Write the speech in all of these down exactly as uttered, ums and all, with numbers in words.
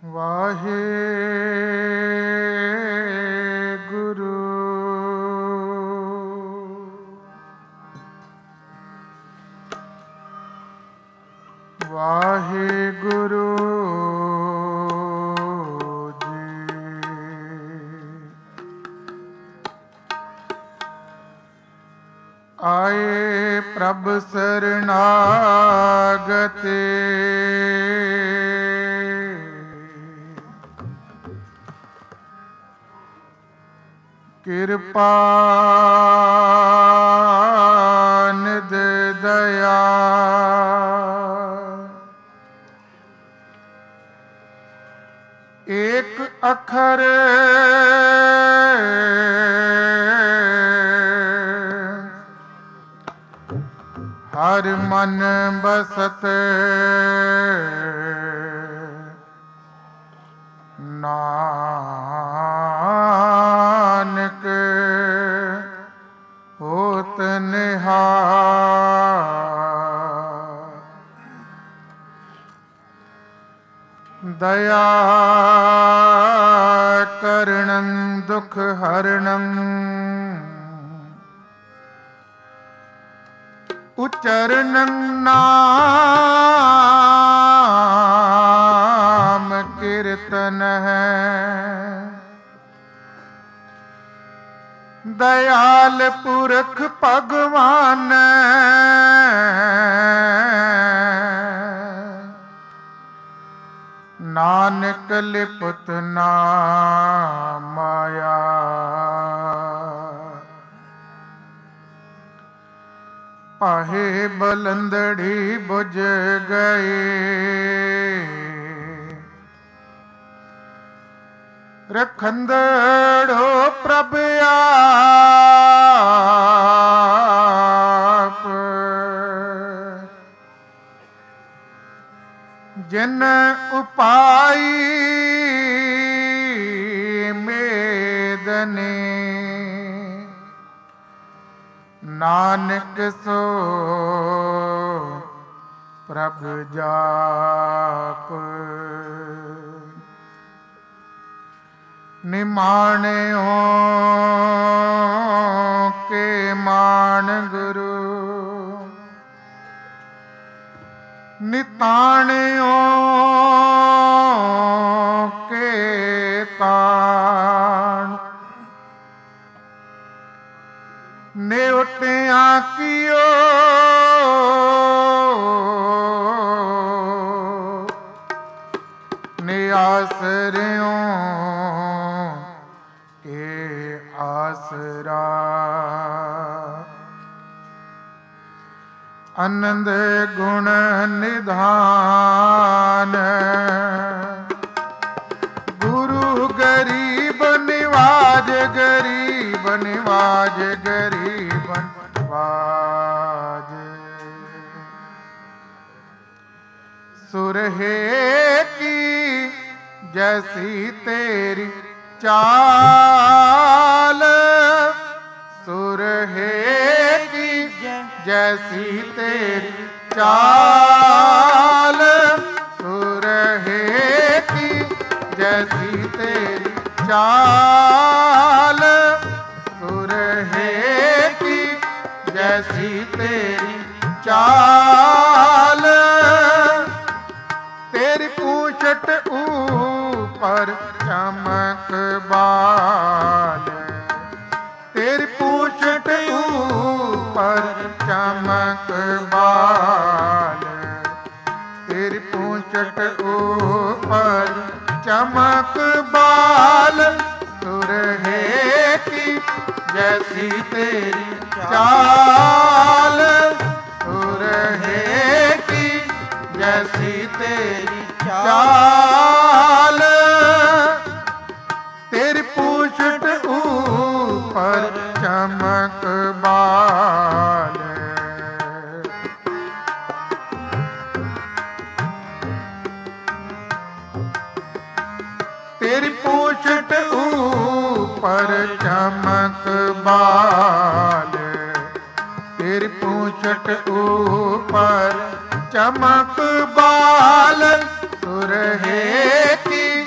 ਵਾਹਿਗੁਰੂ ਵਾਹਿਗੁਰੂ ਜੀ। ਆਏ ਪ੍ਰਭ ਸਰਨਾਗਤੇ ਕਿਰਪਾ ਨਿਧ ਦਇਆ ਏਕ ਅੱਖਰ ਹਰ ਮਨ ਬਸਤ ਨਾਨਕ ਹੋਤ ਨਿਹਾਲ। ਦਇਆ ਕਰਣੰ ਦੁਖ ਹਰਣੰ ਉਚਰਨੰ ਨਾਮ ਕੀਰਤਨ ਹੈ। ਦਇਆਲ ਪੁਰਖ ਭਗਵਾਨ ਨਾਨਕ ਲਿਪਤ ਨਾ ਮਾਇਆ। ਪਾਹੇ ਬਲੰਦੜੀ ਬੁਝ ਗਏ ਰਖੰਦੜੋ ਪ੍ਰਭ ਆਪ। ਜਿਨ ਉਪਾਈ ਮੇਦਨੇ ਨਾਨਕ ਸੋ ਪ੍ਰਭ ਜਾਪ। ਨਿਮਾਣਿਓ ਕੇ ਮਾਣ ਗੁਰੂ ਨਿਤਾਣਿਓ ਕੇ ਤਾਣ। ਨਿਉਟਿਆਂ ਕੀਓ ਨਿਆਸਰਿਓ ਕੇ ਆਸਰਾ। ਆਨੰਦ ਗੁਣ ਨਿਧਾਨ ਗੁਰੂ ਗਰੀਬ ਨਿਵਾਜ ਗਰੀਬ ਨਿਵਾਜ ਗਰੀਬ ਨਿਵਾਜ। ਸੁਰਹੇ ਕੀ ਜੈਸੀ ਤੇਰੀ ਚਾਲ ਸੁਰਹੇ ਕੀ ਜੈਸੀ ਤੇਰੀ ਚਾਲ ਸੁਰਹੇ की जैसी तेरी चाल सुरहे की जैसी तेरी चाल। तेरी पूंछट ऊपर चमक बाल तेरी पूंछट ऊपर चमक बाल तेरी पूंछट ऊपर चमक बाल। सुरहे की जैसी तेरी चाल सुरहे की जैसी तेरी चाल। तेरी पूंछट ऊपर चमक बाल तेरी पूंछट ऊपर चमक बाल तेरी पूंछट ऊपर चमक बाल। सुरहे की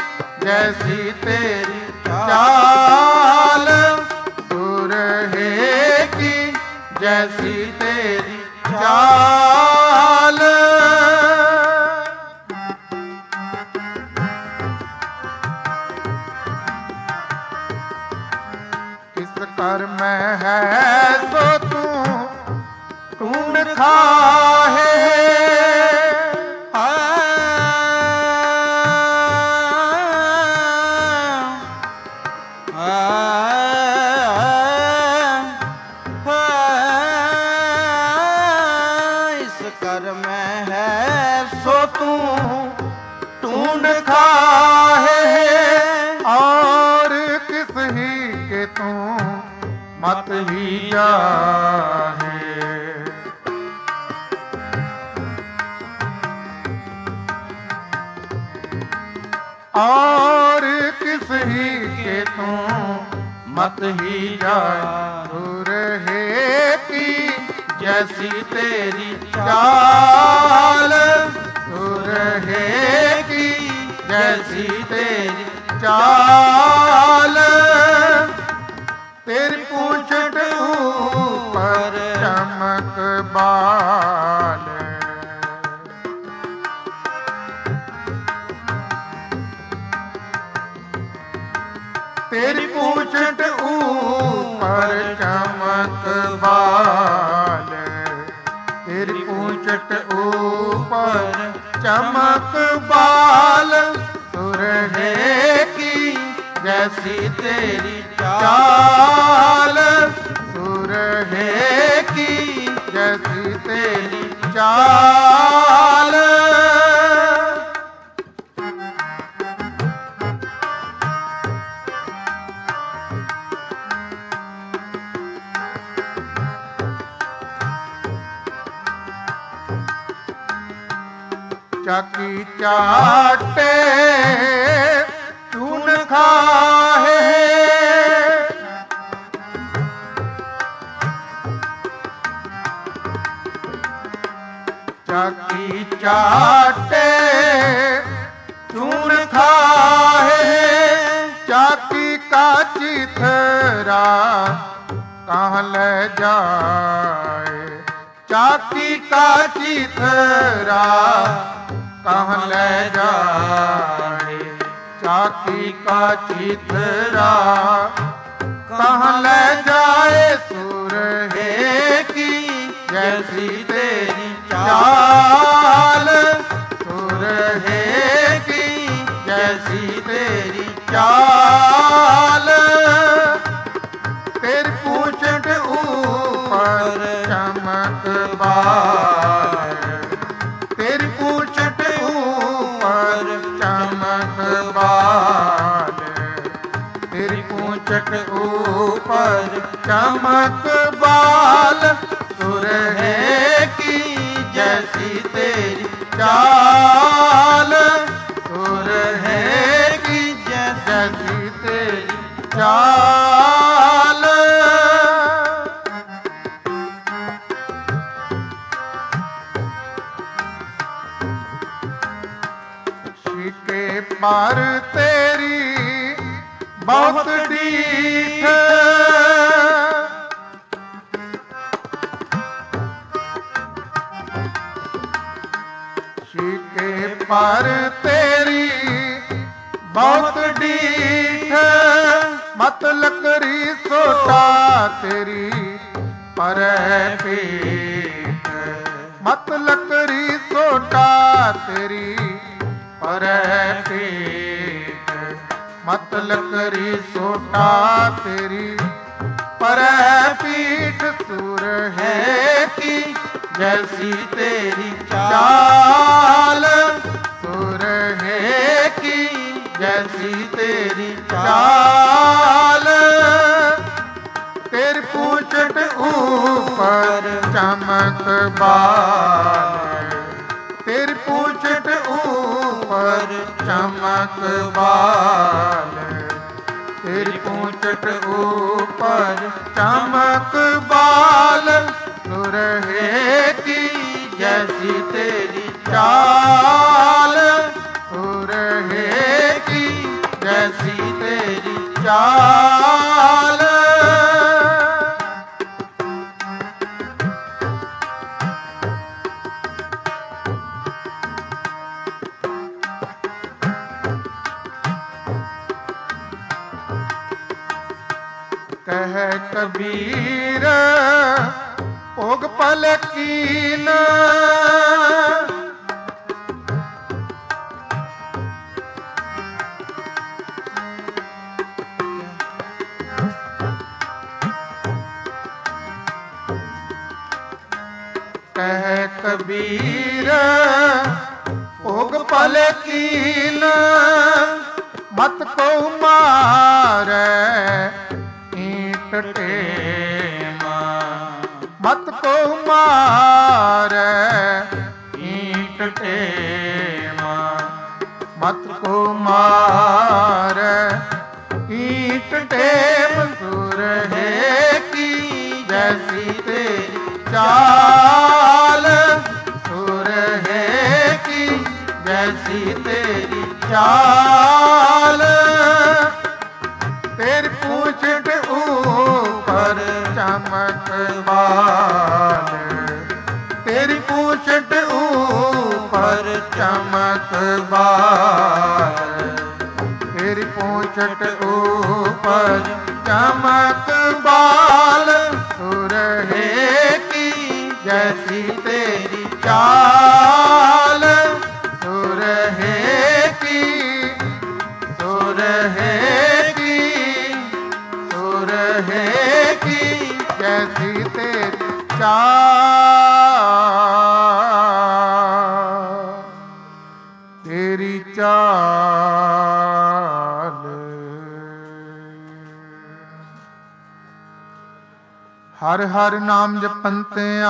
कर में है सो तू ढूंढ खाहे। इस कर में है सो तू ढूंढ खाहे। और किस ही के तू मत ही जाहे। और किस ही के तू मत ही जाए। दूर है की जैसी तेरी चाल। दूर है की जैसी तेरी चाल। तेरी पूंछट ऊपर चमक बाल। तेरी पूंछट ऊपर चमक बाल। तेरी पूंछट ऊपर चमक बाल। सुरहे की जैसी तेरी चाल। सुरहे की जैसी तेरी चाल। चाकी चाटे चून खाहे। चाकी चाटे चून खाहे। चाकी का चिथरा कहाँ ले जाए। चाकी का चिथरा कहाँ ले जाए। चाकी का चिथरा कहाँ ले जाए। सुरहे की जैसी तेरी चाल। सुरहे की जैसी तेरी चाल। तेरी पूंछट ऊपर चमक बाल। तेरी पूंछट ऊपर चमक बाल। तेरी पूंछट ऊपर चमक बाल। सुरहे की जैसी तेरी चाल। सुरहे की जैसी तेरी चाल। शिके पर तेरी बहुत डीठ। शिके पर तेरी बहुत डीठ। मत लकड़ी सोटा तेरी पर पीठ। मत लकड़ी सोटा तेरी पर पीठ। मत लकड़ी सोटा तेरी पर पीठ। सुरहे की जैसी तेरी चाल। सुरहे की जैसी तेरी चाल। तेरी पूंछट ऊपर चमक बाल। तेरी पूंछट ऊपर चमक बाल। तेरी पूंछट ऊपर चमक बाल। सुरहे की जैसी तेरी चाल। सुरहे की जैसी तेरी चाल। ਕਹਿ ਕਬੀਰ ਭੋਗ ਪਲ ਕੀਨ। ਕਹਿ ਕਬੀਰ ਭੋਗ ਪਲ ਕੀਨ। ਮਤ ਕੋ ਮਾਰੈ ਈਟ ਟੇਮਾ। ਮਤ ਕੋ ਮਾਰੈ ਈਟ ਟੇਮਾ। ਮਤ ਕੋ ਮਾਰੈ ਈਟ ਟੇਮ। ਸੁਰ ਹੈ ਕੀ ਜੈਸੀ ਤੇਰੀ ਚਾਲ। ਸੁਰ ਹੈ ਕੀ ਜੈਸੀ ਤੇਰੀ ਚਾਲ। ਤੇਰੀ ਪੂਛਟ ਊਪਰ ਚਮਕ ਬਾਲ। ਤੇਰੀ ਪੂਛਟ ਊਪਰ ਚਮਕ ਬਾਲ। ਤੇਰੀ ਪੂਛਟ ਊਪਰ ਚਮਕ ਬਾਲ। ਸੁਰ ਹੈ ਕੀ ਜੈਸੀ ਤੇਰੀ ਚਾਲ। ਸੁਰ ਹੈ ਕੀ ਸੁਰ ਹੈ ਕੀ ਸੁਰ ਹੈ ਕੀ ਜੈਸੀ ਤੇਰੀ ਚਾਲ। ਤੇਰੀ ਚਾਲ। ਹਰ ਹਰ ਨਾਮ ਜਪੰਤਿਆਂ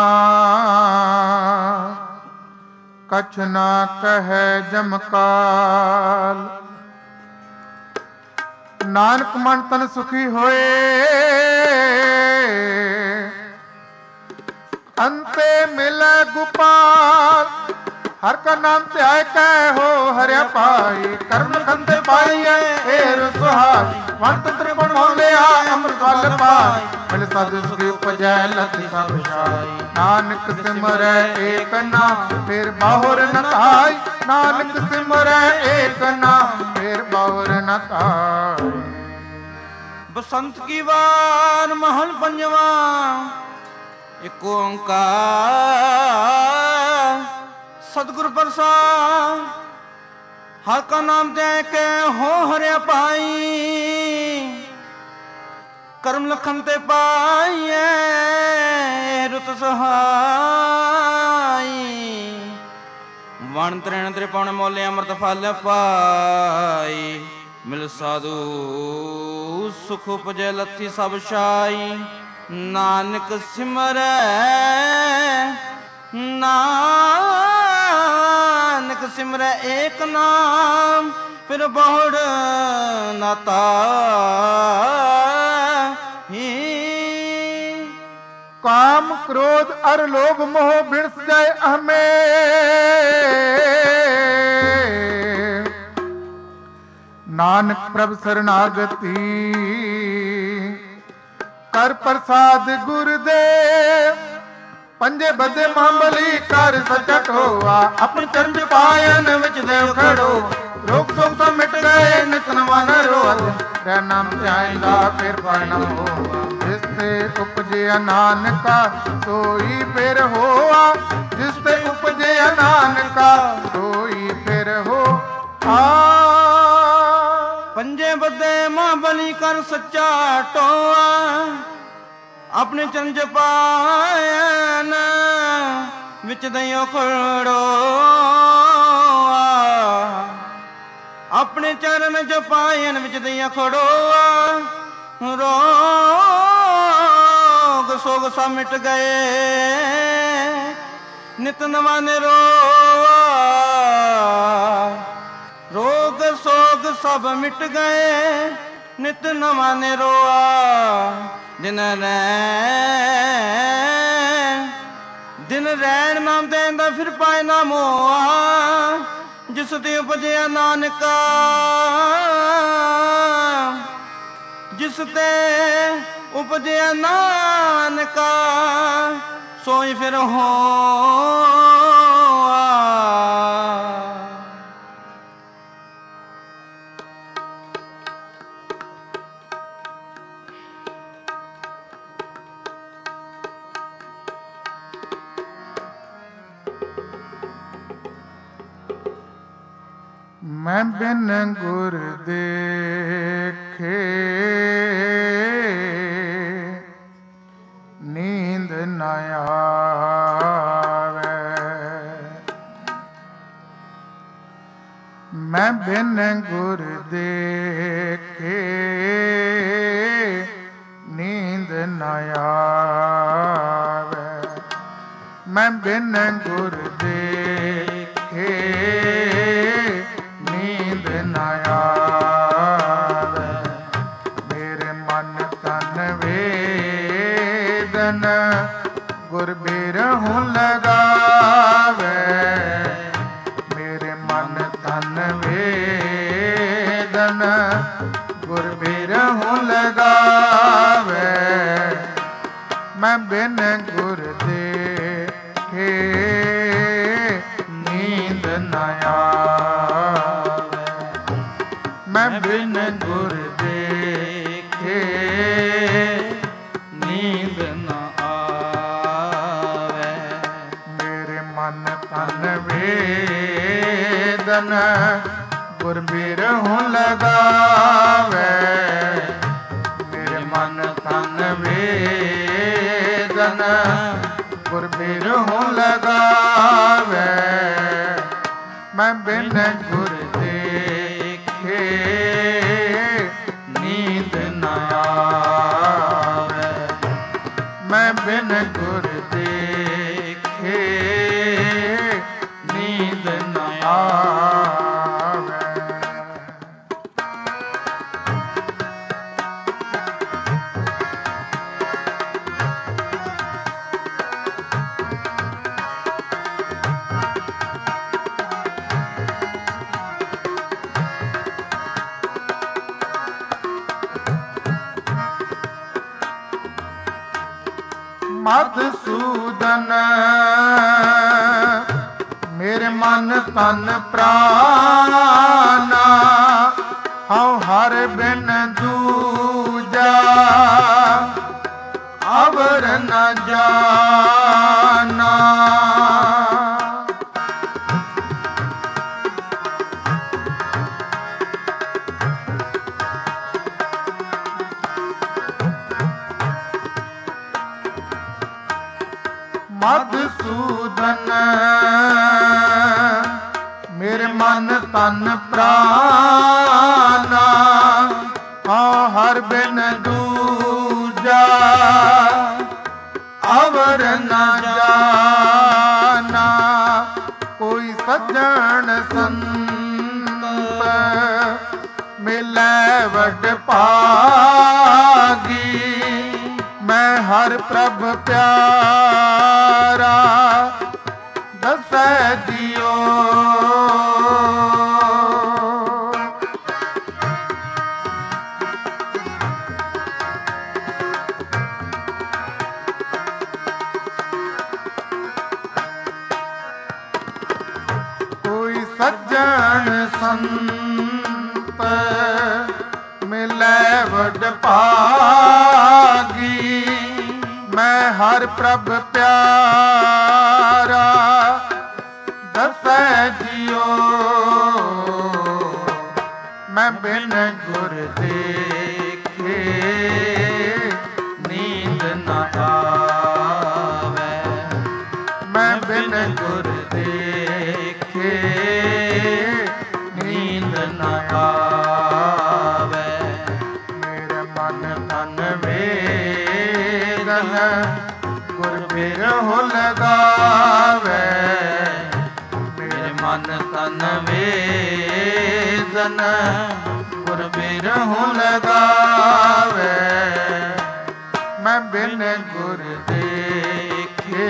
ਕਛ ਨਾ ਕਹਿ ਜਮਕਾਲ। ਨਾਨਕ ਮਨ ਤਨ ਸੁਖੀ ਹੋਏ ਅੰਤੇ ਮਿਲੈ ਗੋਪਾਲ। ਹਰ ਕਾ ਨਾਮ ਧਿਆਇ ਕੈ ਹੋ ਹਰਿਆ ਪਾਈ। ਕਰਮ ਖੰਤੇ ਪਾਈਐ ਏਰ ਸੁਹਾਈ। ਵੰਤ ਤ੍ਰਿਪਣ ਮੋਲਿਆ ਅੰਮ੍ਰਿਤ ਫਲ ਪਾਈ। ਮਿਲ ਸਦ ਸੁਖੀ ਉਪਜੈ ਲਖਿ ਸਭ ਛਾਈ। ਨਾਨਕ ਸਿਮਰੈ ਏਕ ਨਾਮ ਫਿਰ ਬਾਹੁਰ ਨ ਧਾਈ। ਨਾਨਕ ਸਿਮਰੈ ਏਕ ਨਾਮ ਫਿਰ ਬਾਹੁਰ ਨ ਧਾਈ। ਬਸੰਤ ਕੀ ਵਾਰ ਮਹਲ ਪੰਜਵਾ। ਇਕ ਓੰਕਾਰ ਸਤਿਗੁਰ ਪ੍ਰਸਾਦ। ਹਰ ਕਾ ਨਾਮ ਤੇ ਕੇ ਹੋ ਹਰਿਆ ਪਾਈ। ਕਰਮ ਲਖਨ ਤੇ ਪਾਈਐ ਰੁਤ ਸਹਾਈ। ਵਣ ਤ੍ਰਿਣ ਤ੍ਰਿਪਉਣ ਮੋਲੇ ਅੰਮ੍ਰਿਤ ਫਲ ਪਾਈ। ਮਿਲ ਸਾਧੂ ਸੁਖ ਉਪਜੈ ਲੱਥੀ ਸਭ ਛਾਈ। ਨਾਨਕ ਸਿਮਰੈ ਨਾਨਕ ਸਿਮਰੈ ਏਕ ਨਾਮ ਫਿਰ ਬਹੁੜ ਨਾ ਤਾਹੀ। ਕਾਮ ਕ੍ਰੋਧ ਅਰ ਲੋਭ ਮੋਹ ਬਿਨਸ ਜਾਏ ਅਹਮੇ। ਨਾਨਕ ਪ੍ਰਭ ਸਰਨਾਗਤੀ ਕਰ ਪ੍ਰਸਾਦ ਗੁਰਦੇਵ। ਪੰਜੇ ਬੱਧੇ ਮਾਂਬਲੀ ਕਰ ਸਚਟ ਹੋਆ। ਆਪਣੀ ਚਰਨ ਪਾਇਨ ਵਿੱਚ ਦੇਵ ਖੜੋ। ਰੋਗ ਸੋਗ ਸਭ ਮਿਟ ਗਏ ਨਿਤ ਨਵਾ ਨ ਰੋਜ। ਰਹਿ ਨਾਮ ਧਿਆਇਂਦਾ ਫਿਰ ਪਾਇ ਨ ਹੋਆ। ਜਿਸ ਤੇ ਉਪਜਿਆ ਨਾਨਕਾ ਸੋਈ ਫਿਰ ਹੋਆ। ਜਿਸ ਤੇ ਉਪਜਿਆ ਨਾਨਕਾ ਸੋਈ ਫਿਰ ਹੋ ਆ। ਪੰਜੇ ਬੱਧੇ ਮਾਂਬਲੀ ਕਰ ਸੱਚਾ ਟੋਆ। ਆਪਣੇ ਚਰਨ ਪਾਇਨ ਵਿੱਚ ਦਈਓ ਖੜੋ। ਆਪਣੇ ਚਰਨ ਜਪਾਇਨ ਵਿੱਚ ਦਈਆਂ ਖੜੋਆ। ਰੋਗ ਸੋਗ ਸਭ ਮਿਟ ਗਏ ਨਿਤ ਨਵਾਂ ਨਿਰੋਆ। ਰੋਗ ਸੋਗ ਸਭ ਮਿਟ ਗਏ ਨਿਤ ਨਵਾਂ ਨਿਰੋਆ। ਦਿਨ ਰੈਣ ਦਿਨ ਰੈਣ ਨਾਮ ਦੇਂਦਾ ਫਿਰ ਪਾਏ ਨਾ ਮੋਆ। ਜਿਸ ਤੇ ਉਪਜਿਆ ਨਾਨਕਾ ਜਿਸ ਤੇ ਉਪਜਿਆ ਨਾਨਕਾ ਸੋਈ ਫਿਰ ਹੋਆ। ਮੈਂ ਬਿਨ ਗੁਰ ਦੇਖੇ ਨੀਂਦ ਨ ਆਵੇ। ਮੈਂ ਬਿਨ ਗੁਰ ਦੇਖੇ ਨੀਂਦ ਨ ਆਵੇ। ਮੈਂ ਬਿਨ ਗੁਰ ਦੇਖੇ ਨੀਂਦ ਨ ਆਵੇ। ਮੇਰੇ ਮਨ ਤਨ ਵੇਦਨ ਗੁਰ ਬਿਰਹੁ ਲਗਾਵੇ। ਮੇਰੇ ਮਨ ਤਨ ਵੇਦਨ ਗੁਰ ਬਿਰਹੁ ਲਗਾਵੇ। ਮੈਂ ਬਿਨ ਗੁਰ ਦੇਖੇ ਨੀਂਦ ਨ ਆਵੇ। ਮੈਂ ਬਿਨ ਗੁਰ ਦੇਖੇ ਨੀਂਦ ਨ ਆਵੇ। ਮੇਰੇ ਮਨ ਤਨ ਵੇਦਨ ਗੁਰ ਬਿਰਹੁ ਲਗਾਵੇ। ਮੇਰੇ ਮਨ ਤਨ ਵੇਦਨ ਗੁਰ ਬਿਰਹੁ ਲਗਾਵੇ। ਮੈਂ ਬਿਨ ਗੁਰ ਦੇਖੇ ਨੀਂਦ ਨ ਆਵੇ। ਮੈਂ ਬਿਨ ਗੁਰ ਦੇਖੇ ਨੀਂਦ ਨ ਆਵੇ। ਮਧੂਸੂਦਨ ਮੇਰੇ ਮਨ ਤਨ ਪ੍ਰਾਨ ਹਉ ਹਰ ਬਿਨ ਦੂਜਾ ਅਵਰ ਨ ਜਾਨਾ। ਮਧੂਸੂਦਨ ਮੇਰੇ ਮਨ ਤਨ ਪ੍ਰਾਨ ਹਉ ਹਰ ਬਿਨ ਦੂਜਾ ਅਵਰ ਨ ਜਾਨਾ। ਕੋਈ ਸੱਜਣ ਸੰਤ ਮਿਲੈ ਵਡ ਭਾਗੀ। ਮੈਂ ਹਰ ਪ੍ਰਭ ਪਿਆਰਾ ਦਸੈ ਦਿਓ। ਕੋਈ ਸੱਜਣ ਸੰਤ ਮਿਲੈ ਵਡ ਭਾਗੀ। ਮੈਂ ਹਰ ਪ੍ਰਭ ਪਿਆਰਾ ਦਸੈ ਦਿਓ। ਮੈਂ ਬਿਨ ਗੁਰ ਦੇਖੇ ਨੀਂਦ ਨ ਆਵੇ। ਮੈਂ ਬਿਨ ਗੁਰ ਦੇਖੇ ਨੀਂਦ ਨ ਆਵੇ। ਮੇਰੇ ਮਨ ਤਨ ਵੇਦਨ ਗੁਰ ਬਿਰਹੁ ਲਗਾਵੇ। ਮੇਰੇ ਮਨ ਤਨ ਵੇਦਨ ਗੁਰ ਬਿਰਹੁ ਲਗਾਵੇ। ਮੈਂ ਬਿਨ ਗੁਰ ਦੇਖੇ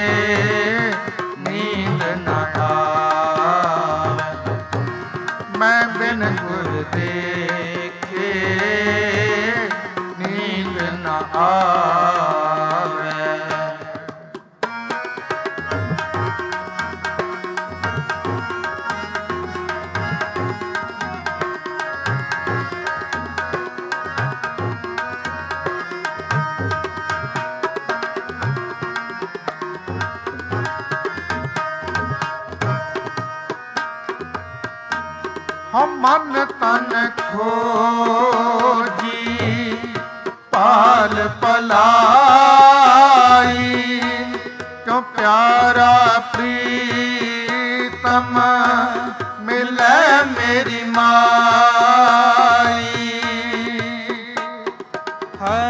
ਨੀਂਦ ਨ ਆਵੇ। ਮੈਂ ਬਿਨ ਗੁਰ ਦੇਖੇ ਨੀਂਦ ਨ ਆਵੇ। ਹਮ ਮਨ ਤਨ ਖੋਜੀ ਪਾਲ ਪਲਾਈ, ਕਿਉ ਪਿਆਰਾ ਪ੍ਰੀਤਮ ਮਿਲੈ ਮੇਰੀ ਮਾਈ। ਹੈ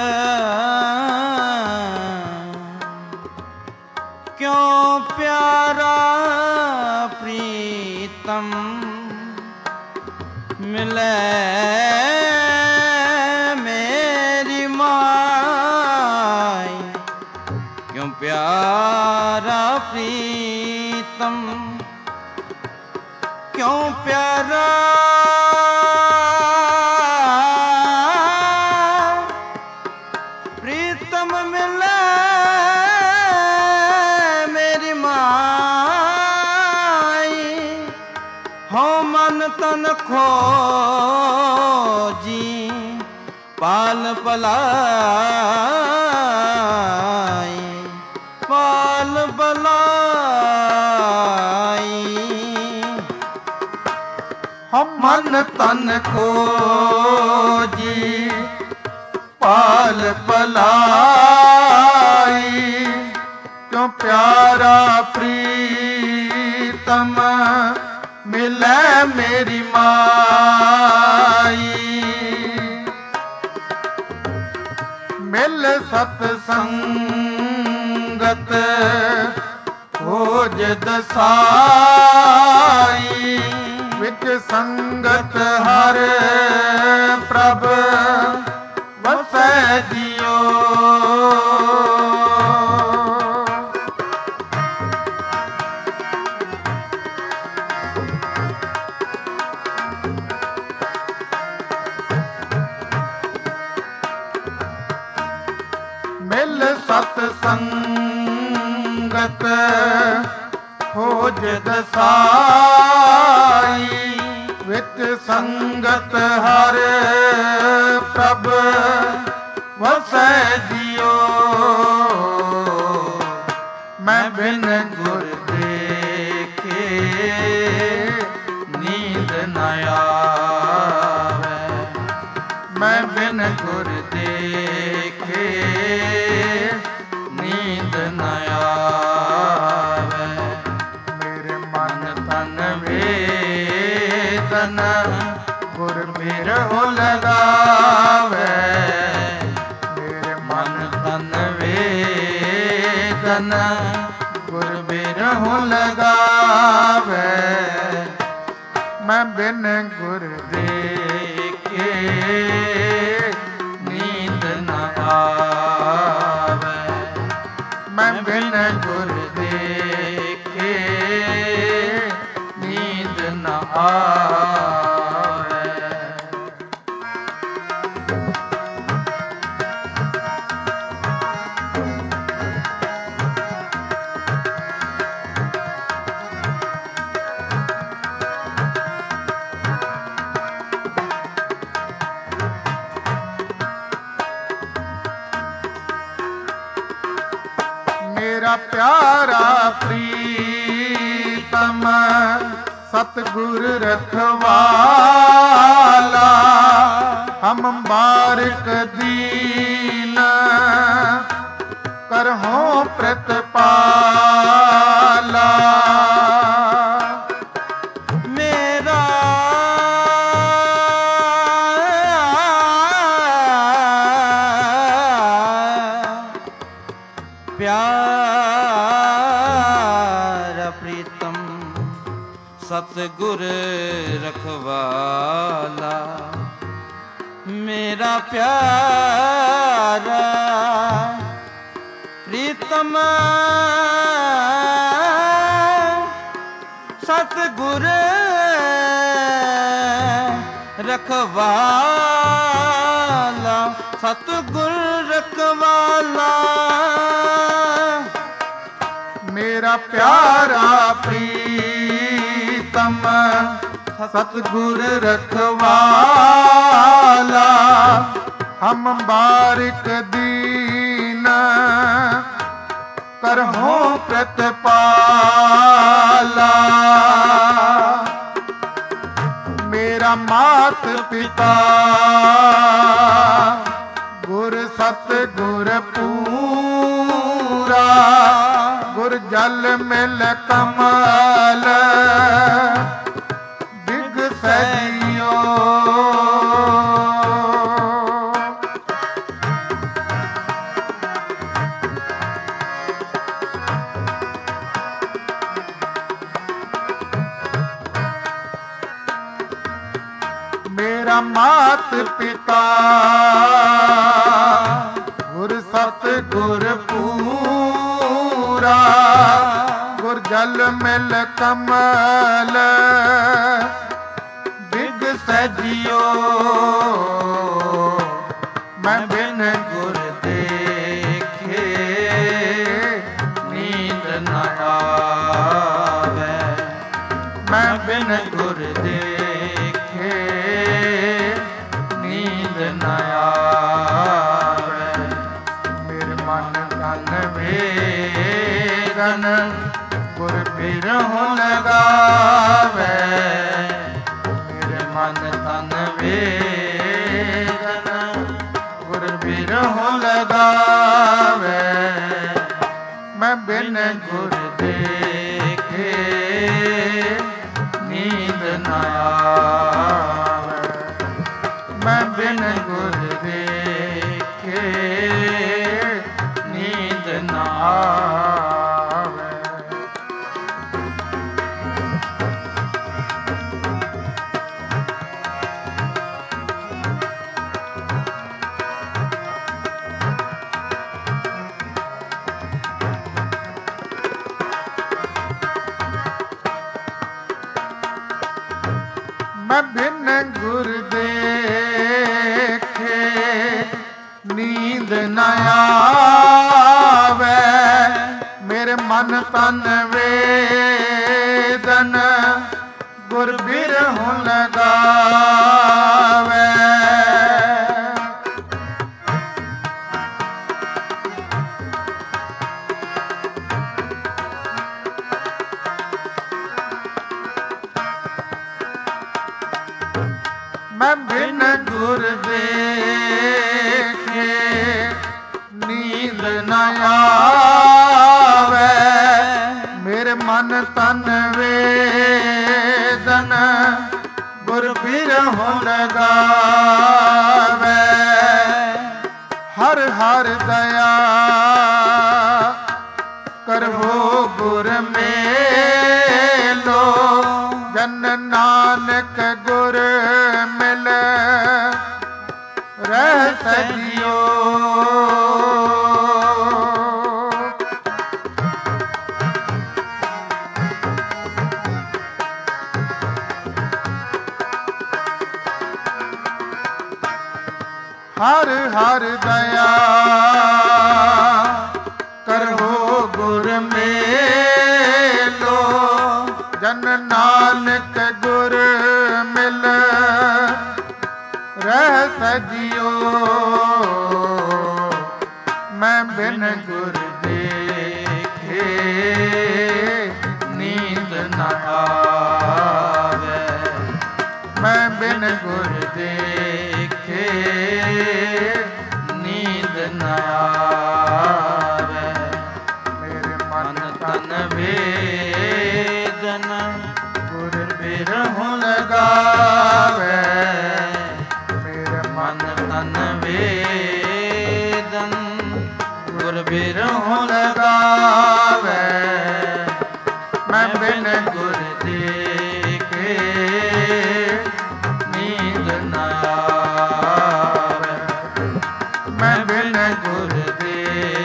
ਕਿਉ ਪਿਆਰਾ ਪ੍ਰੀਤਮ ਮਿਲੈ ਮੇਰੀ ਮਾਈ, ਕਿਉ ਪਿਆਰਾ ਪ੍ਰੀਤਮ, ਕਿਉ ਪਿਆਰਾ ਪ੍ਰੀਤਮ ਮਿਲੈ ਮੇਰੀ ਮਾਈ। ਹਉ ਮਨ ਤਨ ਖੋਜੀ ਪਾਲ ਪਲਾਈ, ਪਾਲ ਪਲਾਈ। ਹਮ ਮਨ ਤਨ ਖੋਜੀ ਪਾਲ ਪਲਾਈ, ਕਿਉ ਪਿਆਰਾ ਪ੍ਰੀਤਮ ਮਿਲੈ ਮੇਰੀ ਮਾਈ। ਮਿਲ ਸਤ ਸੰਗਤ ਖੋਜ ਦਸਾਈ, ਵਿੱਚ ਸੰਗਤ ਹਰ ਪ੍ਰਭ ਵਸੈ ਜਿਉ। ਮਿਲ ਸਤ ਸੰਗਤ ਖੋਜ ਦਸਾਈ, ਵਿੱਚ ਸੰਗਤ ਹਰ ਪ੍ਰਭ ਵਸੈ ਜਿਉ। ਮੈਂ ਬਿਨ ਗੁਰ ਦੇਖੇ ਨੀਂਦ ਨ ਆਵੈ, ਮੈਂ ਬਿਨ ਗੁਰ ਦੇਖੇ ਨੀਂਦ ਨ ਆਵੈ। ਮੇਰੇ ਮਨ ਤਨ ਵੇਦਨ ਗੁਰ ਬਿਰਹੁ ਲਗਾਵੈ, ਮੇਰੇ ਮਨ ਤਨ ਵੇਦਨ ਗੁਰ ਬਿਰਹੁ ਲਗਾਵੈ। ਮੈਂ ਬਿਨ ਗੁਰ ਦੇਖੇ ਨੀਂਦ ਨ ਆਵੈ, ਮੈਂ ਬਿਨ ਗੁਰ ਦੇਖੇ ਨੀਂਦ ਨ ਆਵੈ। ਮੇਰਾ ਪਿਆਰਾ ਪ੍ਰੀਤਮ ਸਤਿਗੁਰ ਰਖਵਾਲਾ, ਹਮ ਬਾਰਿਕ ਦੀਨ ਕਰਹੁ ਪ੍ਰਤਪਾਲਾ। ਮੇਰਾ ਪਿਆਰਾ ਪ੍ਰੀਤਮ ਸਤਿਗੁਰ ਰਖਵਾਲਾ, ਮੇਰਾ ਪਿਆਰਾ ਪ੍ਰੀਤਮ ਸਤਿਗੁਰ ਰਖਵਾਲਾ, ਸਤਿਗੁਰ ਰਖਵਾਲਾ। ਮੇਰਾ ਪਿਆਰਾ ਪ੍ਰੀਤਮ ਸਤਿਗੁਰ ਰਖਵਾਲਾ, ਹਮ ਬਾਰਿਕ ਦੀਨ ਕਰਹੁ ਪ੍ਰਤਪਾਲਾ। ਮੇਰਾ ਮਾਤ ਪਿਤਾ ਗੁਰ ਸਤ ਗੁਰ ਪੂਰਾ ਗੁਰ ਜਲ ਮਿਲ ਕਮਲ ਬਿਗ ਸਜਿਓ ਮੇਰਾ ਮਾਤ ਪਿਤਾ ਗੁਰ ਸਤ ਗੁਰ ਪੂਰਾ ਗੁਰ ਜਲ ਮਿਲ ਕਮਲ ਬਿਗ ਸਜਿਓ ਮੈਂ ਬਿਨ ਗੁਰ ਦੇਖੇ ਨੀਂਦ ਨ ਆਵੇ ਮੈਂ ਬਿਨ ਗੁਰ ਦੇਖੇ ਨੀਂਦ ਨ ਆਵੇ ਮੇਰੇ ਮਨ ਤਨ ਵੇਦਨ ਗੁਰ ਬਿਰਹੁ ਲਗਾਵੇ ਮੇਰੇ ਮਨ ਤਨ ਵੇਦਨ ਗੁਰ ਬਿਰਹੁ ਲਗਾਵੇ ਮੈਂ ਬਿਨ ਗੁਰ ਦੇਖੇ ਨੀਂਦ ਨ ਆਵੇ ਮੈਂ ਬਿਨ ਗੁਰ ਦੇਖੇ ਨੀਂਦ ਨ ਆਵੇ ਮੈਂ ਬਿਨ ਗੁਰ ਦੇਖੇ ਨੀਂਦ ਨ ਆਵੇ ਮੇਰੇ ਮਨ ਤਨ ਵੇਦਨ ਗੁਰ ਬਿਰਹੁ ਲਗਾਵੇ ਮੈਂ ਬਿਨ ਗੁਰ ਦੇਖੇ ਨੀਂਦ ਨ ਆਵੇ ਮੇਰੇ ਮਨ ਤਨ ਵੇਦਨ ਗੁਰ ਬਿਰਹੁ ਲਗਾਵੇ ਹਰ ਹਰ ਦਇਆ ਕਰੋ ਗੁਰ ਮੇਲੋ ਜਨ ਨਾਨਕ ਗੁਰ ਮਿਲ ਰਹਿ ਸਜਿਓ ਹਰ ਹਰ ਦਇਆ ਕਰੋ ਗੁਰ ਮੇਲੋ ਜਨ ਨਾਨਕ ਗੁਰ ਮਿਲ ਰਹਿ ਸਜਿਓ ਮੈਂ ਬਿਨ ਗੁਰ ਦੇਖੇ ਨੀਂਦ ਨ ਆਵੇ ਮੈਂ ਬਿਨ ਗੁਰ ਦੇਖੇ ਨੀਂਦ ਨ ਆਵੇ ਮੇਰੇ ਮਨ ਤਨ ਵੇਦਨ ਗੁਰ ਬਿਰਹੁ ਲਗਾਵੇ ਮੇਰੇ ਮਨ ਤਨ ਵੇਦਨ ਗੁਰ ਬਿਰਹੁ ਲਗਾਵੇ ਮੈਂ ਬਿਨ ਗੁਰ ਦੇਖੇ ਨੀਂਦ ਨ ਆਵੇ ਮੈਂ ਬਿਨ ਗੁਰ ਦੇਖੇ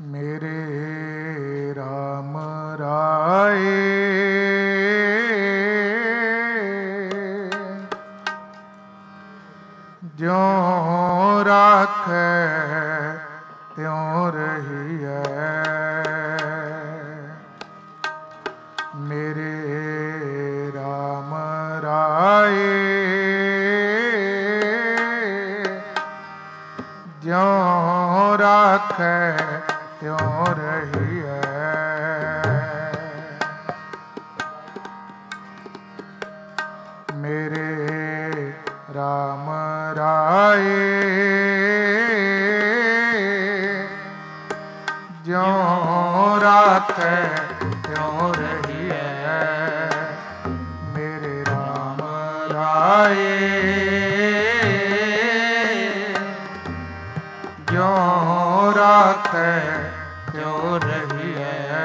ਮੇਰੇ RAM ਰਾਏ ਜਿਉ ਰਾਖੈ ਤਿਉ ਰਹੀਐ। ਮੇਰੇ RAM ਰਾਏ ਜਿਉ ਰਾਖੈ ਤਿਉ ਰਹੀਐ। ਮੇਰੇ RAM ਰਾਏ ਜਿਉ ਰਾਖੈ ਤਿਉ ਰਹੀਐ। ਮੇਰੇ RAM ਰਾਏ ਜਿਉ ਰਾਖੈ ਤਿਉ ਰਹੀਐ।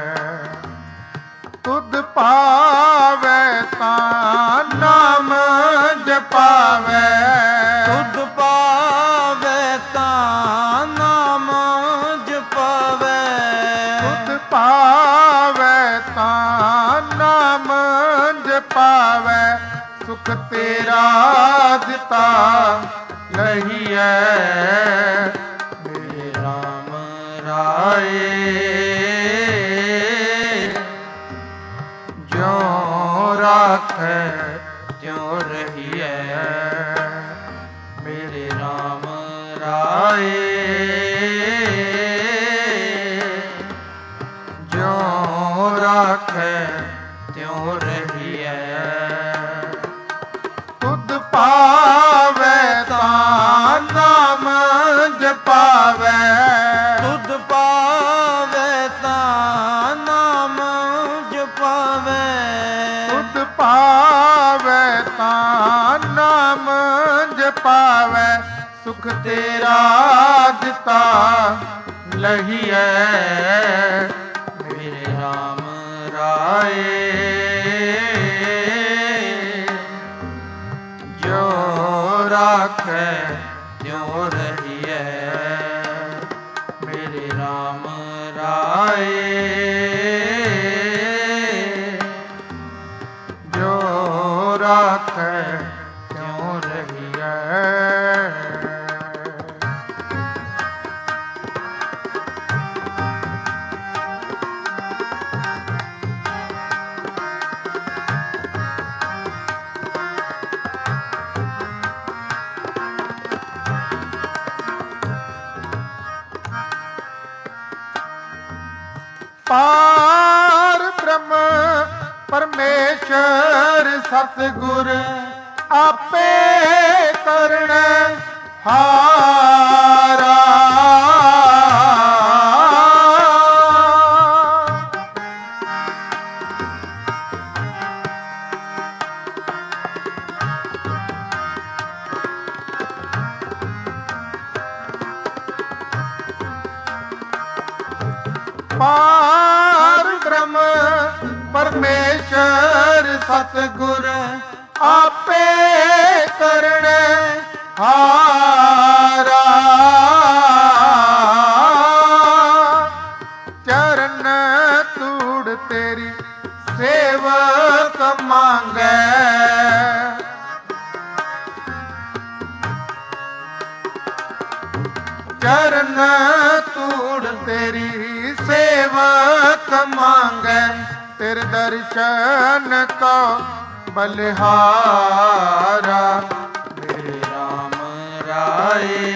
ਤੁਧ ਪਾਵੈ ਤਾਂ ਨਾਮ ਜਪਾਵੈ। ਤੁਧ ਪਾਵੈ ਤਾਂ ਨਾਮ ਜਪਾਵੈ। ਤੁਧ ਪਾਵੈ ਤਾਂ ਨਾਮ ਜਪਾਵੈ। ਸੁਖ ਤੇਰਾ ਦਿੱਤਾ ਲਹੀਐ। ਮੇਰੇ RAM ਰਾਏ ਜਿਉ ਰਾਖੈ ਤਿਉ ਰਹੀਐ। ਮੇਰੇ RAM ਰਾਏ ਜਿਉ ਰਾਖੈ ਤਿਉ ਰਹੀਐ। ਤੁਧ ਪਾਵੈ ਤਾਂ ਨਾਮ ਜਪਾਵੈ। ਤੁਧ ਪਾਵੈ ਤਾਂ ਨਾਮ ਜਪਾਵੈ। ਤੁਧ ਪਾਵੈ ਤਾਂ ਨਾਮ ਜਪਾਵੈ। ਸੁਖ ਤੇਰਾ ਦਿੱਤਾ ਲਹੀਐ। ਮੇਰੇ RAM ਰਾਏ ਜਿਉ ਰਾਖੈ ਤਿਉ ਰਹੀਐ। ਮੇਰੇ RAM ਰਾਏ ਜਿਉ ਰਾਖੈ ਤਿਉ ਰਹੀਐ। ਪਾਰ ਬ੍ਰਹਮ ਪਰਮੇਸ਼ਰ ਸਤਿਗੁਰ ਆਪੇ ਕਰਣ ਹਾਰਾ। ਪਾਰ ਬ੍ਰਹਮ ਪਰਮੇਸ਼ਰ ਸਤਿਗੁਰ ਆਪੇ ਕਰਣ ਹਾਰਾ। ਚਰਨ ਧੂੜ ਤੇਰੀ ਸੇਵਕ ਮੰਗੈ। ਚਰਨ ਧੂੜ ਤੇਰੀ ਸੇਵਕ ਮੰਗੈ। ਤੇਰੇ ਦਰਸ਼ਨ ਕੋ ਬਲਿਹਾਰਾ। ਮੇਰੇ RAM ਰਾਏ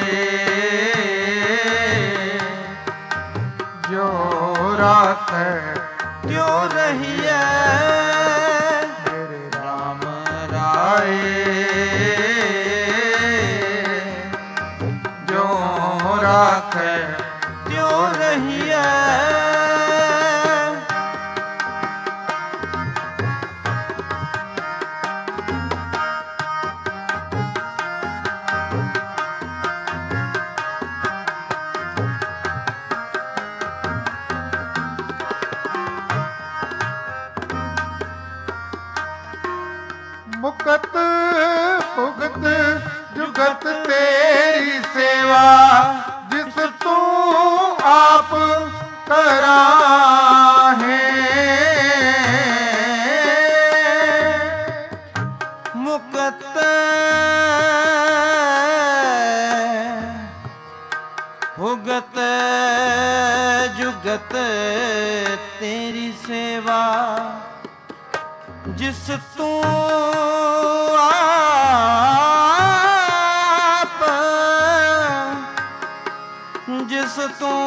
ਜਿਉ ਰਾਖੈ ਤਿਉ ਰਹੀਐ। ਮੇਰੇ RAM ਰਾਏ ਜਿਉ ਰਾਖੈ ਤਿਉ ਰਹੀਐ। ਮੁਕਤ ਭੁਗਤ ਜੁਗਤ ਤੇਰੀ ਸੇਵਾ। ਜਿਸ ਤੂੰ ਆਪ ਭਗਤ ਤੇਰੀ ਸੇਵਾ ਜਿਸ ਤੂੰ ਆਪ ਜਿਸ ਤੂੰ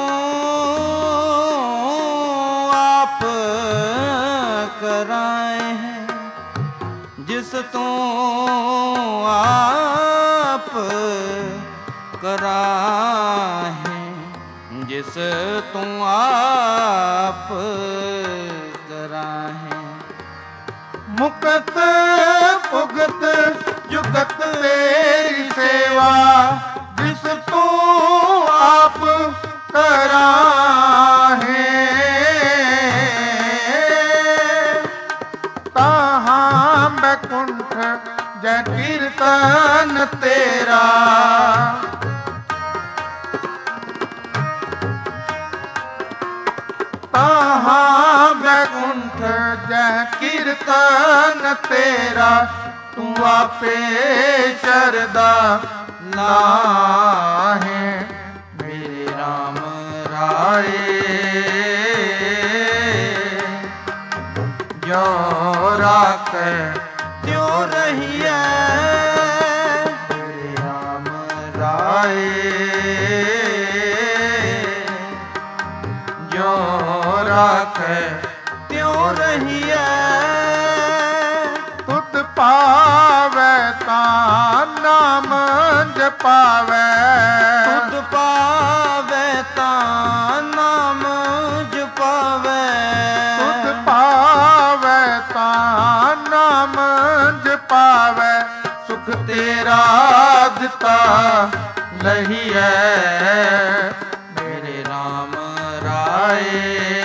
ਆਪ ਕਰਾਏ ਹੈ ਜਿਸ ਤੂੰ ਆਪ ਕਰਾਏ ਜਿਸ ਤੂੰ ਆਪ ਕਰਾਏ ਮੁਕਤ ਭੁਗਤ ਜੁਗਤ ਤੇਰੀ ਸੇਵਾ ਜਿਸ ਤੂੰ ਆਪ ਕਰਾਹੇ ਤਾਹਾਂ ਬੈਕੁੰਠ ਜੈ ਕੀਰਤਨ ਤੇਰਾ ਤਾਹਾਂ ਬੈਕੁੰਠ ਜੈ ਕੀਰਤਨ ਤੇਰਾ ਤੂੰ ਆਪੇ ਸ਼ਰਦਾ ਲਾਹੇ ਮੇਰੇ ਰਾਮ ਰਾਏ ਜੋ ਰਾਖੈ ਤਿਉ ਰਹੀਐ ਮੇਰੇ ਰਾਮ ਰਾਏ ਜੋ ਰਾਖੈ ਤਿਉ ਰਹੀਐ ਤੁਧ ਪਾਵੈ ਤਾਂ ਨਾਮ ਜਪਾਵੈ ਤੁਧ ਪਾਵੈ ਤਾਂ ਨਾਮ ਜਪਾਵੈ ਤੁਧ ਪਾਵੈ ਤਾਂ ਨਾਮ ਜਪਾਵੈ ਸੁਖ ਤੇਰਾ ਦਿੱਤਾ ਲਹੀਐ ਮੇਰੇ ਰਾਮ ਰਾਏ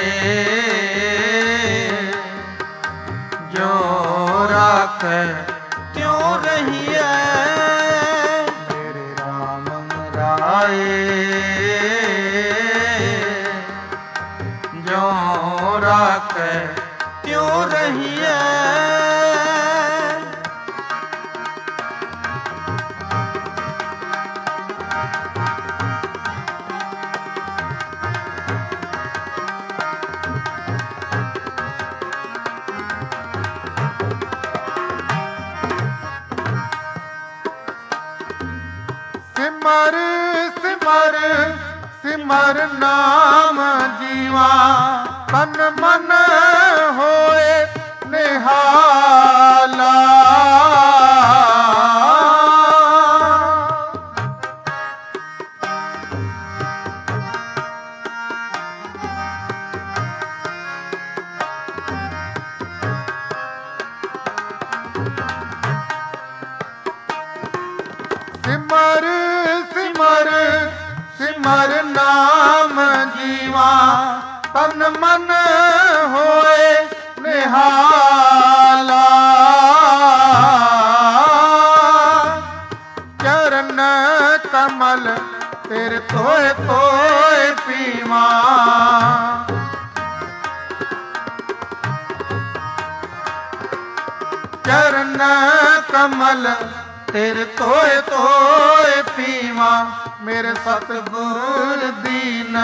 ਜੋ ਰਾਖੈ ਤਿਉ ਰਹੀਐ ਮੇਰੇ ਰਾਮ ਰਾਏ ਜੋ ਰਾਖੈ ਤਿਉ ਰਹੀਐ ਸਿਮਰ ਸਿਮਰ ਸਿਮਰ ਨਾਮ ਜੀਵਾ ਤਨ ਮਨ ਹੋਏ ਨਿਹਾਲਾ ਸਿਮਰ ਸਿਮਰ ਸਿਮਰ ਨਾਮ ਜੀਵਾ ਤਨ ਮਨ ਹੋਏ ਨਿਹਾਲਾ ਚਰਨ ਕਮਲ ਤੇਰੇ ਧੋਏ ਧੋਏ ਪੀਵਾ ਚਰਨ ਕਮਲ ਤੇਰੇ ਧੋਏ ਧੋਏ ਪੀਵਾ ਮੇਰੇ ਸਤਿਗੁਰ ਦੀਨ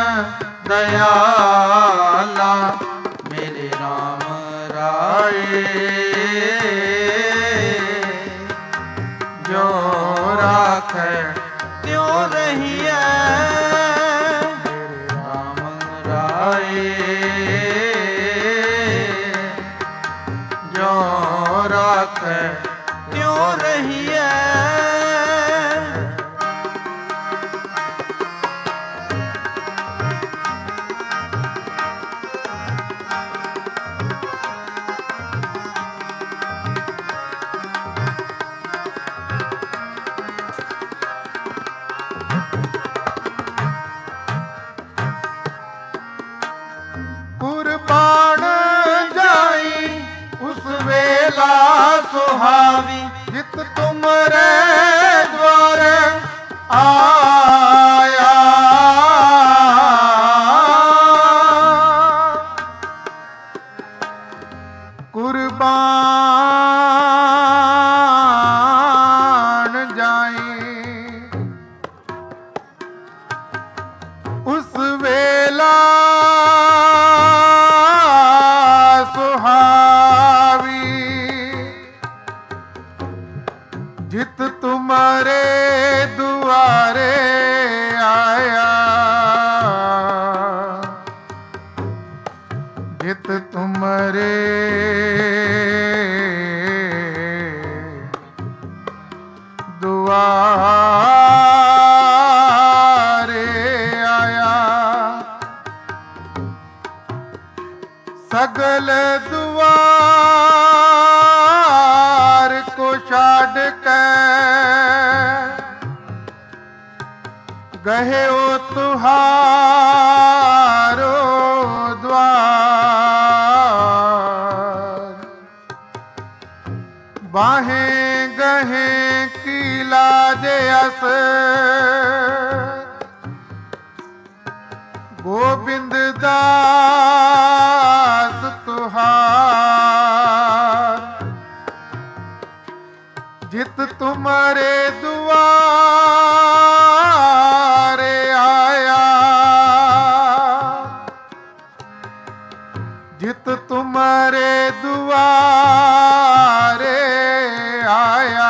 ਦਇਆਲਾ ਮੇਰੇ ਰਾਮ ਰਾਏ ਜੋ ਰਾਖੈ ਤਿਉ ਰਹੀਐ ਮੇਰੇ ਰਾਮ ਰਾਏ ਜੋ ਰਾਖੈ ਤਿਉ ਰਹੀਐ ਕੁਰਬਾਨ ਜਾਈ ਉਸ ਵੇਲਾ ਸੁਹਾਵੀ ਜਿਤ ਤੁਮਰੇ ਦਵਾਰ ਆਇਆ ਕੁਰਬਾਨ ਜਾਈ ਉਸ ਵੇਲਾ गहे ओ तुहारो द्वार, बाहें गहे की लाजे अस, गोबिंद दास तुहार, जित तुम्हारे दुआरे आया, जित तुम्हारे दुआरे आया,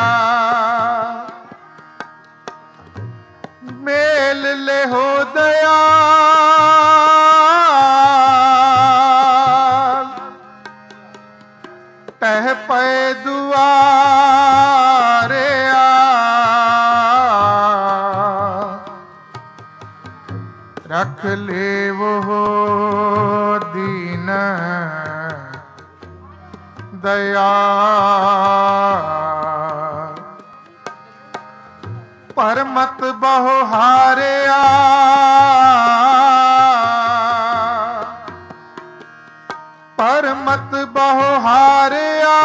मेल ले हो दया टह पे दुआरे आ, रख ले वो दीन दया, पर मत बहु हारिया, पर मत बहु हारिया,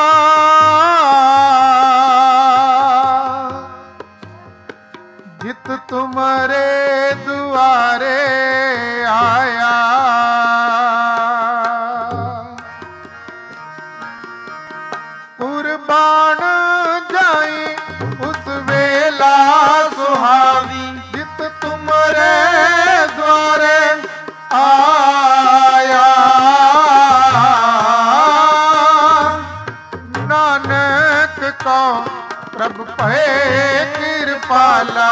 जित तुम्हारे दुआरे आया, कुर्बान जाई उस वेला सुहावी, जित तुम्हारे द्वारे आया, नानक को प्रभ भय कृपाला,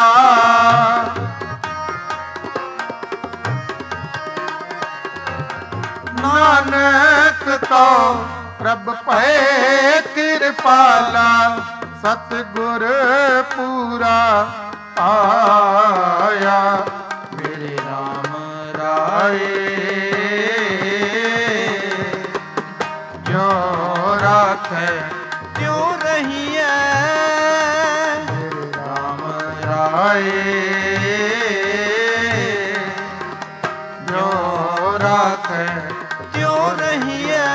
नानक तो प्रभ भय कृपाला, सतगुर पूरा आया, मेरे राम राये जो राखे त्यों रहिए, मेरे राम राये जो राखे त्यों रहिए,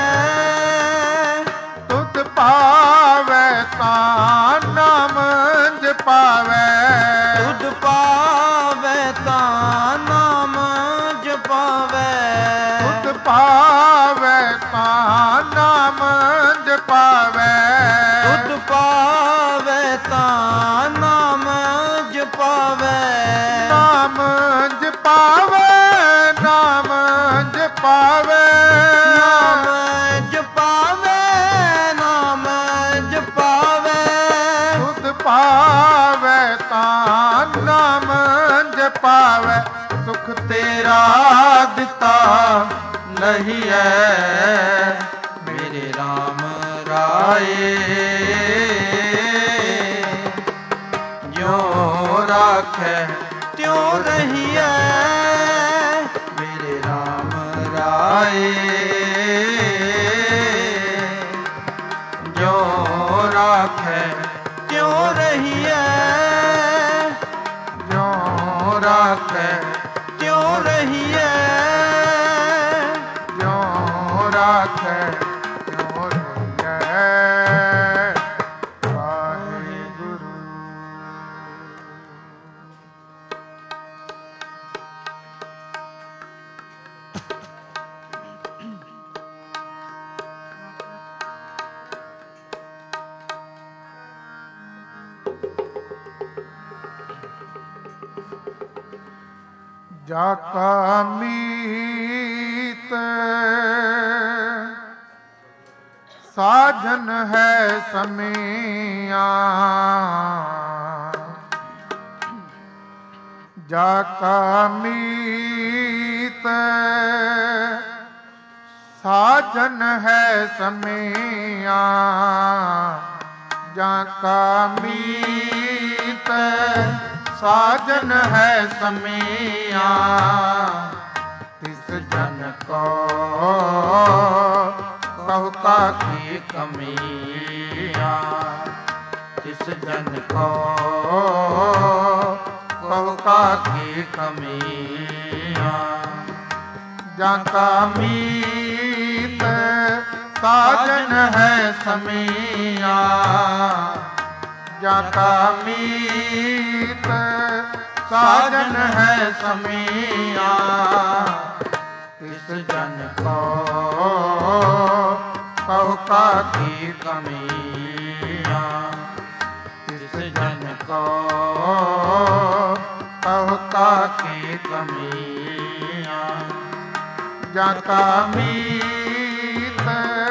तुत पावे तान नाम जपावे, तुध पावे तान नाम जपावे, तुत पावे तान नाम जपावे, तुध पावे तान नाम जपावे, नाम जपावे, नाम जपावे, नाम जपावे, नाम जपावे, तुत पावे तान नाम जपावे, सुख तेरा दिता नहीं है, मेरे राम राये जो राखे त्यों रहिए, मेरे राम राये जो राखे त्यों रहिए, जो राखे त्यों रहिए, जो राखे जो रहिए, वाहिगुरु। जाका मीत साजन है समिया, जाका मीत साजन है समिया, जाका मीत साजन है समिया, तिस जन को कहु का की कमिया, तिस जन को कहो का की कमियां। जाका मीत साजन है समिया, जाका मीत साजन है समिया। इस जन को कहो का की कमियां, इस जन को कहो का की कमियां। जाका मीत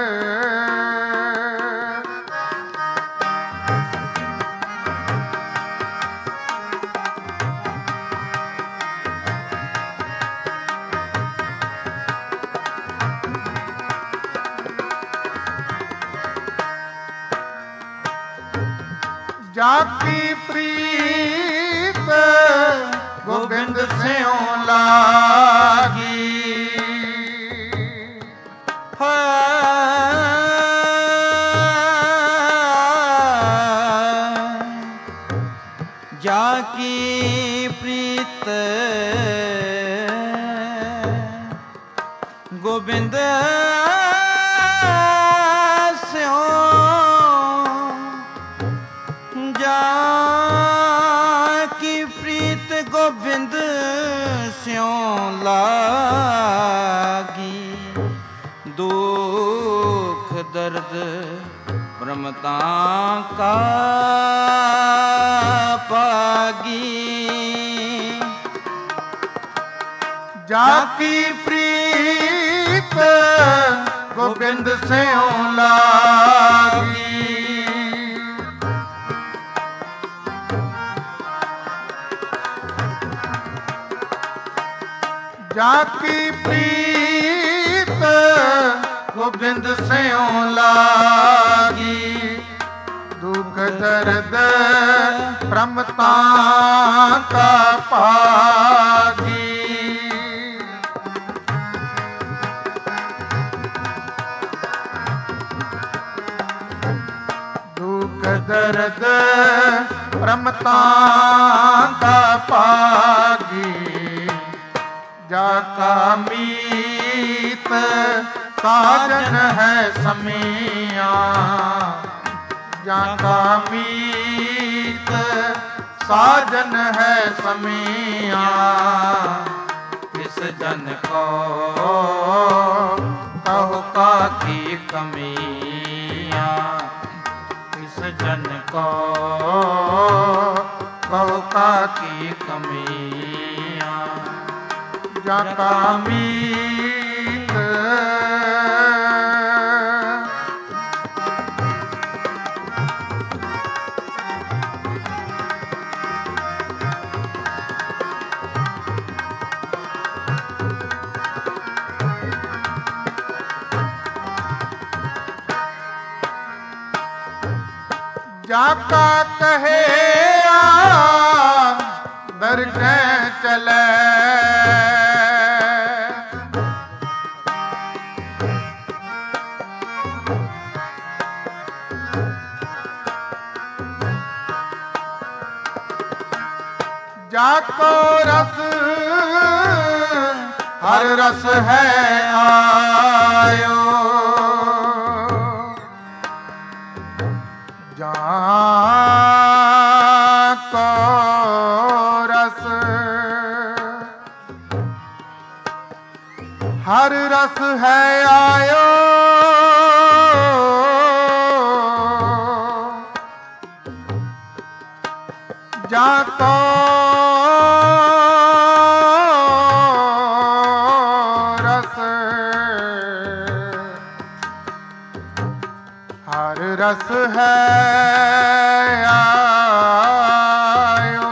जाकी प्रीत गोबिंद स्यों लागी। जाकी प्रीत गोबिंद स्यों, जाकी प्रीत गोबिंद स्यों लागी। दुख दर्द प्रमता का पागी। जाकी प्रीत गोबिंद स्यों लागी। जाकी प्रीत गोबिंद स्यों लागी। दुख दर्द प्रमता का पागी। दुख दर्द प्रमता का पागी। जाका मीत साजन है समिया, जाका मीत साजन है समिया। इस जन को कहो का की कमियां, इस जन को कहो का की कमियां। जाका मीत जाका कहे दर के चले। जाको रस हर रस है आयो। जाको रस हर रस है आयो। जाको हर रस है आयो।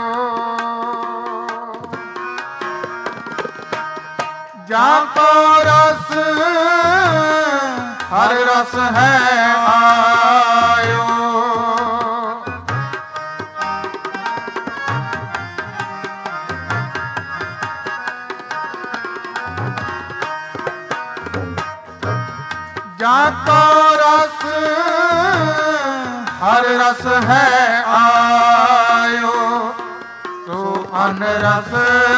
जाको रस हर रस है आयो। जाको रस हर रस है आयो। तो ਅਨ ਰਸ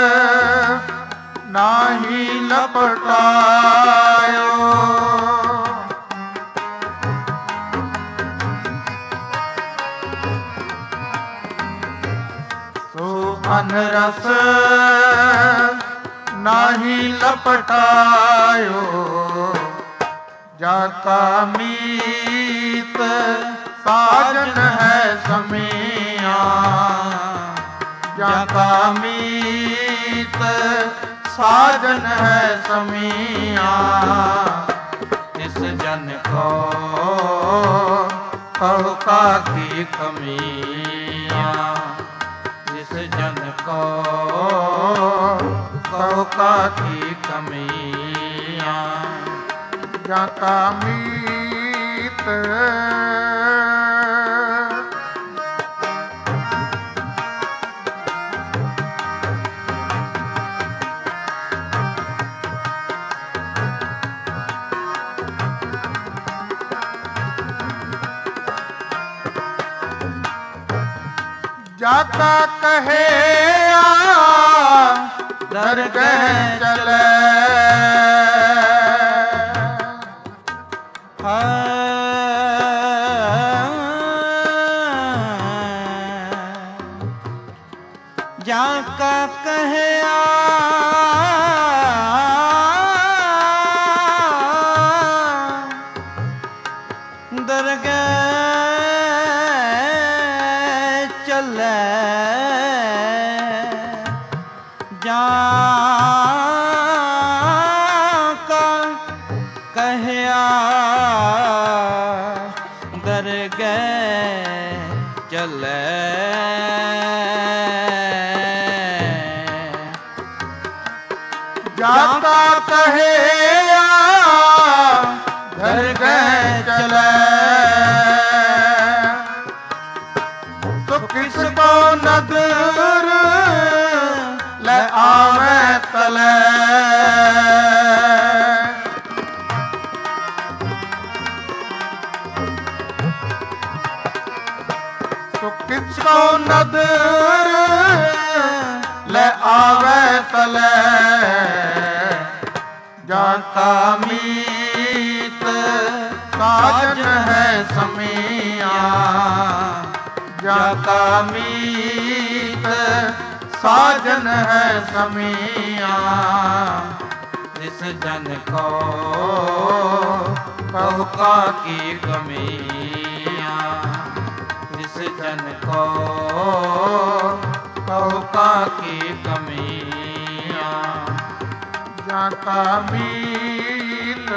ਨਾਹੀ ਲਪਟਾਇਓ। ਸੋ ਅਨ ਰਸ ਨਾਹੀ ਲਪਟਾਇਓ। ਜਾਤਾ ਮੀਤ ਸਾਜਨ ਹੈ ਸਮੀਆਂ। ਜਾਤਾ ਮੀਤ ਸਾਜਨ ਹੈ ਸਮੀਆਂ। ਇਸ ਜਨ ਕੋ ਕਹੋ ਕਾਕੀ ਕਮੀਆਂ। ਇਸ ਜਨ ਕੋ ਕਹੋ ਕਾਕੀ ਕਮੀਆਂ। ਜਾਤਾ ਮੀਤ ਜਾਤਾ ਕਹੇ ਆ ਦਰਗਹ ਚਲੇ। ਜਾ ਕਾ ਕਹਿਆ ਦਰਗਹ ਚੱਲੇ। ਜਾ ਕਾ ਕਹਿਆ ਦਰਗਹ ਚੱਲੇ। ਜਾਤਾ ਕਹੇ ਆ ਦਰਗਹ ਚਲੇ। ਸੋ ਕਿਸ ਕੋ ਨਦਰ ਲੈ ਆਵੇ ਤਲੇ। ਸੋ ਕਿਸ ਕੋ ਨਦਰ ਲੈ ਆਵੇ ਤਲੇ। ਜਾਤਾ ਮੀਤ ਸਾਜਨ ਹੈ ਸਮੀਆਂ। ਜਾਤਾ ਮੀਤ ਸਾਜਨ ਹੈ ਸਮੀਆਂ। ਇਸ ਜਨ ਕੋ ਕਹੋ ਕਾਕੀ ਕਮੀਆਂ। ਇਸ ਜਨ ਕੋ ਕਹੋ ਕਾਕੀ ਕਮੀਆਂ। ਜਾਤਾ ਮੀਤ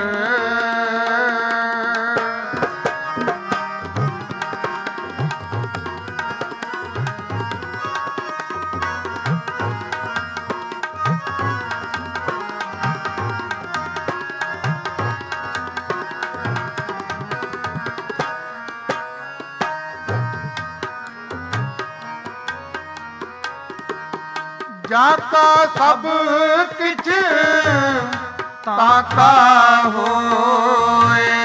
ਜਾਤਾ ਸਭ ਕਿਛ ਤਾਕਾ ਹੋਏ।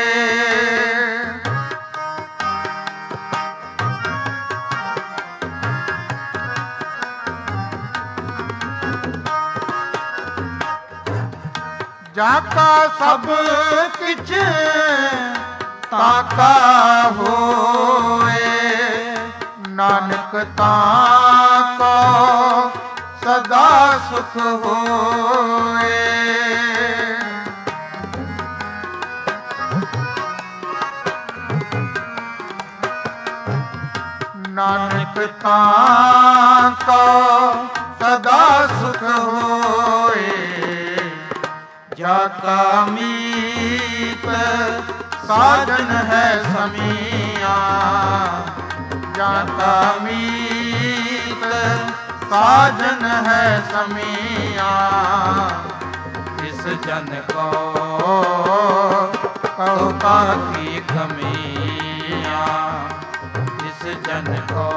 ਜਾਤਾ ਸਭ ਕਿਛ ਤਾਕਾ ਹੋਏ। ਨਾਨਕ ਤਾਕੋ ਸਦਾ ਸੁਖ ਹੋਏ। ਨਾਨਕ ਤਾਕੋ ਸਦਾ ਸੁਖ ਹੋਏ। ਜਾਤਾ ਮੀਤ ਸਾਜਨ ਹੈ ਸਮੀਆਂ। ਜਾਤਾ ਮੀਤ ਸਾਜਨ ਹੈ ਸਮੀਆਂ। ਇਸ ਜਨ ਕੋ ਕਹੋ ਕਾਕੀ ਕਮੀਆਂ। ਇਸ ਜਨ ਕੋ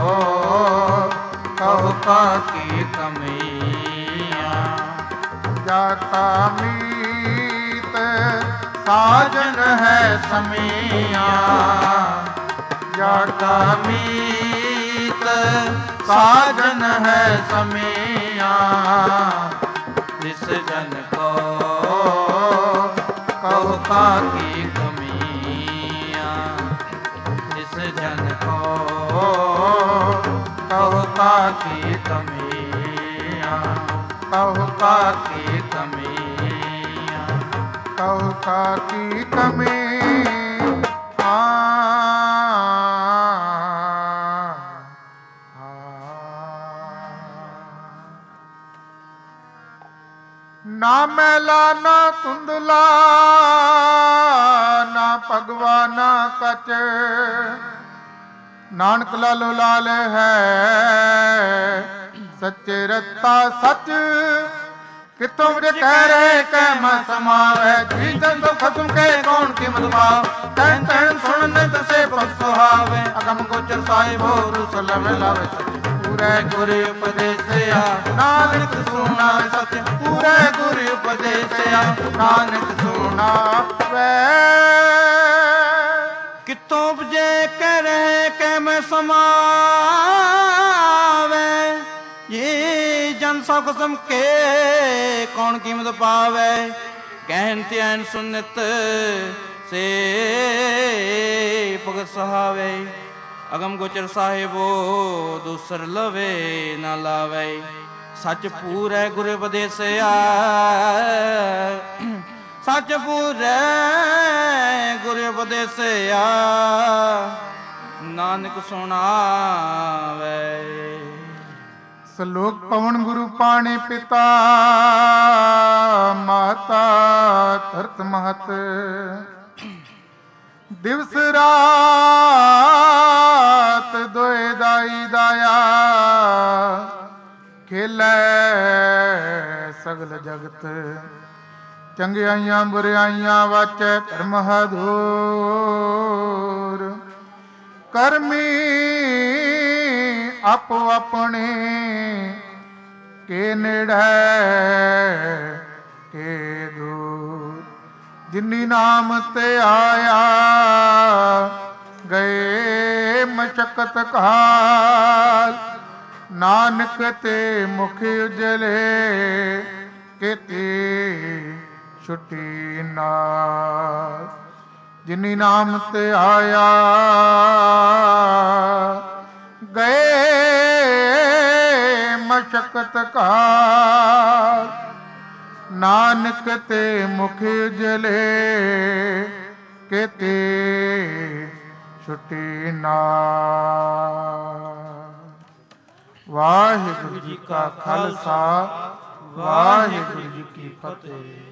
ਕਹੋ ਕਾਕੀ ਕਮੀਆਂ। ਜਾਤਾ ਮੀਤ ਸਾਜਨ ਹੈ ਸਮੀਆਂ। ਜਾਤਾ ਮੀਤ ਸਾਜਨ ਹੈ ਸਮੀਆਂ। ਜਿਸ ਜਨ ਕੋ ਕਹੋ ਕਾਕੀ ਕਮੀਆਂ। ਜਿਸ ਜਨ ਕੋ ਕਹੋ ਕਾਕੀ ਕਮੀਆਂ। ਕਹੋ ਕਾਕੀ ਕਮੀਆਂ। ਕਹੋ ਕਾਕੀ ਕਮੀ ਆ ਨਾ ਮੈਲਾ ਨਾ ਧੁੰਦਲਾ ਨਾ ਭਗਵਾ ਨਾ ਕਚ। ਨਾਨਕ ਲਾਲੋ ਲਾਲ ਹੈ ਸੱਚੇ ਰਤਾ ਸੱਚ। ਕਿਤੋਂ ਵਜ ਕਹਿ ਰਹੇ ਕਹਿ ਮ ਸਮਾਵੈ। ਜੀ ਜਨ ਤੋਂ ਖਸਮ ਕੇ ਕੌਣ ਕੀਮਤ ਪਾਵ। ਤੈਨ ਤੈਨ ਸੁਣਨ ਤਸੇ ਭਗਤ ਸੁਹਾਵੇ। ਅਗਮ ਗੋਚਰ ਸਾਹਿਬੋ ਰੁਸ ਲਵੇ ਲਾਵੇ ਸੱਚ। ਪੂਰੇ ਗੁਰ ਉਪਦੇਸਿਆ ਨਾਨਕ ਸੁਣਾ ਸੱਚ। ਪੂਰੇ ਗੁਰ ਉਪਦੇਸਿਆ ਨਾਨਕ ਸੁਣਾ ਵੈ। ਕਿਤੋਂ ਉਪਜੇ ਕਹਿ ਰਹੇ ਕਹਿ ਮੈਂ ਸਮਾਵੈ। ये जन सौ कसम के कौन कीमत पावे। कहन त्यान सुनत से भगत सहावे। अगम गोचर साहिबो दूसर लवे ना लावे। सच पूरै गुर उपदेसिया। सच पूरै गुर उपदेसिया नानक सुनावे। ਸਲੋਕ ਪਵਨ ਗੁਰੂ ਪਾਣੇ ਪਿਤਾ ਮਾਤਾ ਧਰਤ ਮਹਤ। ਦਿਵਸ ਰਾਤ ਦੋਏ ਦਾਈ ਦਾਇਆ। ਖੇਲੇ ਸਗਲ ਜਗਤ ਚੰਗਿਆਈਆਂ ਬੁਰਿਆਈਆਂ ਵਾਚੈ ਕਰਮ ਹਦੂਰ। ਕਰਮੀ ਆਪੋ ਆਪਣੇ ਕੇ ਨੇੜੇ ਕੇ ਦੂਰ। ਜਿਨੀ ਨਾਮ ਤੇ ਆਇਆ ਗਏ ਮਸ਼ਕਤ ਕਾਲ। ਨਾਨਕ ਤੇ ਮੁਖ ਉਜਲੇ ਕੀਤੀ ਛੁੱਟੀ ਨਾਲ। ਜਿਨੀ ਨਾਮ ਤੇ ਆਇਆ ਗਏ ਮਸ਼ਕਤ ਕਾਲ। ਨਾਨਕ ਤੇ ਮੁਖ ਉਜਲੇ ਕੀਤੇ ਛੁੱਟੀ ਨਾਲ। ਵਾਹਿਗੁਰੂ ਜੀ ਕਾ ਖਾਲਸਾ ਵਾਹਿਗੁਰੂ ਜੀ ਕੀ ਫਤਿਹ।